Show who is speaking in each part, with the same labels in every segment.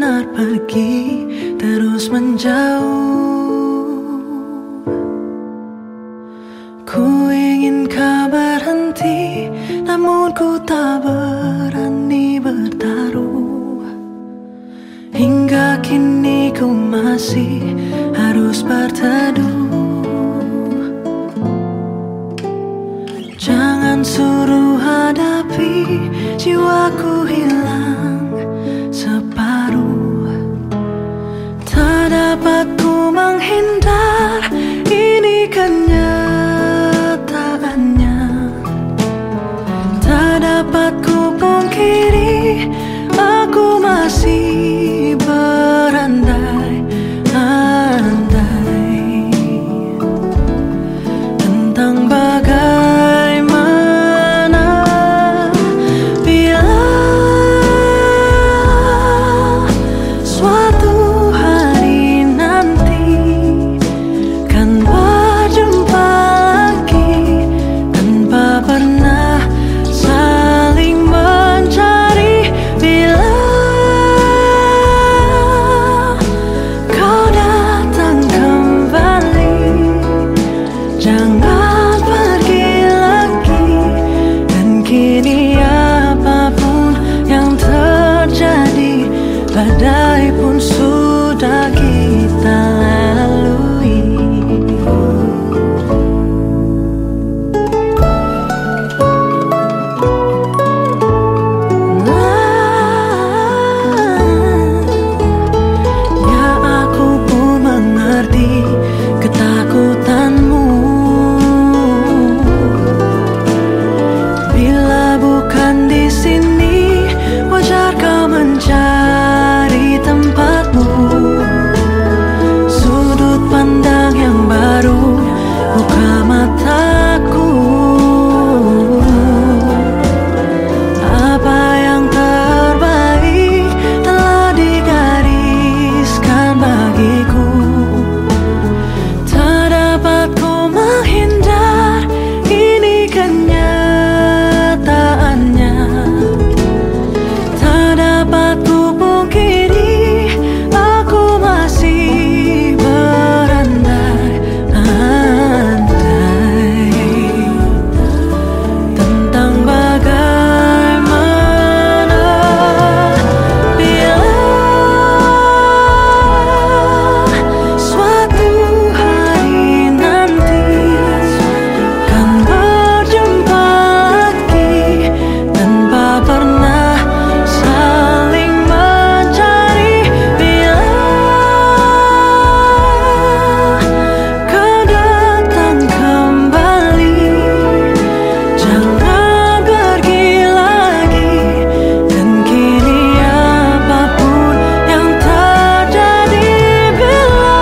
Speaker 1: benar pergi terus menjauh. Ku ingin kau berhenti, namun ku tak berani bertaruh. Hingga kini ku masih harus berteduh. Jangan suruh hadapi, jiwaku hilang separuh. Tak dapat ku menghindar, ini kenyataannya. Tak dapat ku pungkiri, aku masih berandai-andai tentang bagaimana bila suatu hari nanti kan berjumpa lagi tanpa pernah saling mencari. Bila kau datang kembali, jangan pergi lagi. Dan kini apapun yang terjadi, badai pun sudah kita lalui. Ya, aku pun mengerti ketakutanmu. Bila bukan di sini, wajar kau mencari tempatmu. Sudut pandang yang baru buka mataku. Apa yang terbaik telah digariskan bagiku. Tak dapat ku menghindar, ini kenyataannya. Tak dapat ku pungkiri, aku masih berandai-andai tentang bagaimana bila suatu hari nanti kan berjumpa lagi tanpa pernah saling mencari. Bila kau datang kembali, jangan pergi lagi. Dan kini apapun yang terjadi, bila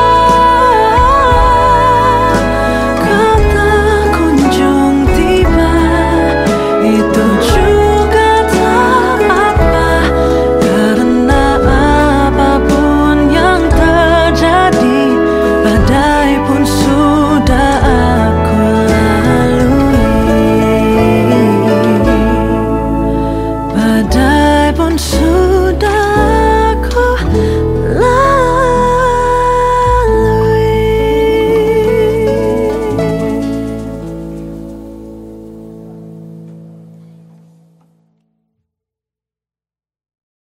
Speaker 1: kau tak kunjung tiba, itu juga tak apa. Karena apapun yang terjadi, badai pun sudah aku lalui. Badai pun sudah